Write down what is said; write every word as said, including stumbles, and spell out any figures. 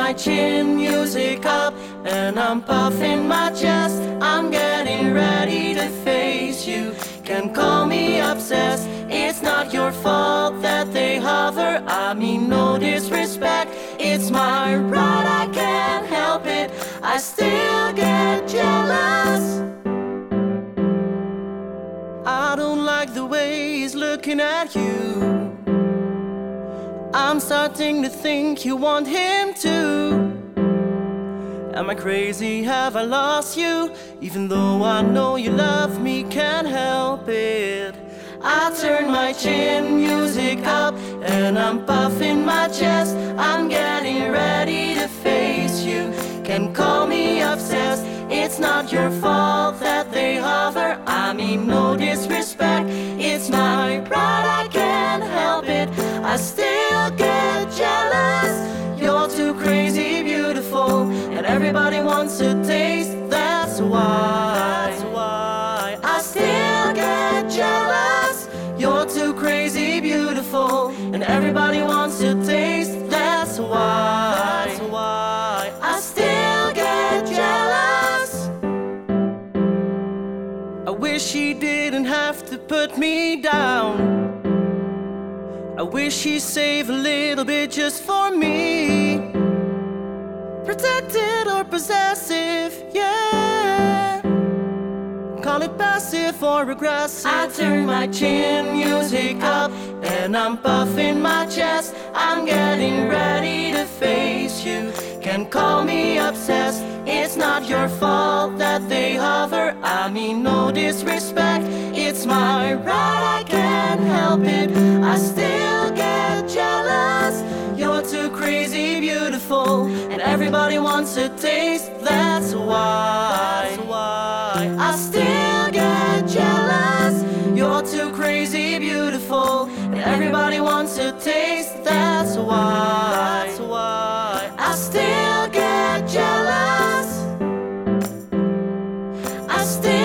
my chin, music up, and I'm puffing my chest. I'm getting ready to face you. Can call me obsessed. It's not your fault that they hover. I mean no disrespect. It's my right, I can't help it. I still get jealous. I don't like the way he's looking at you. I'm starting to think you want him too. Am I crazy? Have I lost you? Even though I know you love me, can't help it. I turn my chin, music up, and I'm puffing my chest. I'm getting ready to face you. Can call me obsessed. It's not your fault that they hover. I mean no disrespect. It's my right, I can't help it. I still get jealous. You're too crazy beautiful, and everybody wants a taste. That's why, that's why I still get jealous. You're too crazy beautiful, and everybody wants a taste. That's why, that's why I still get jealous. I wish he didn't have to put me down. I wish he'd save a little bit just for me. Protected or possessive, yeah. Call it passive or aggressive. I turn my chin, music up, and I'm puffing my chest. I'm getting ready to face you. Can call me obsessed. It's not your fault that they hover. I mean no disrespect. It's my right, I can't help it. I still get jealous. You're too crazy beautiful, and everybody wants a taste. That's why, that's why I still get jealous. You're too crazy beautiful, and everybody wants a taste. That's why, that's why I still get jealous. I still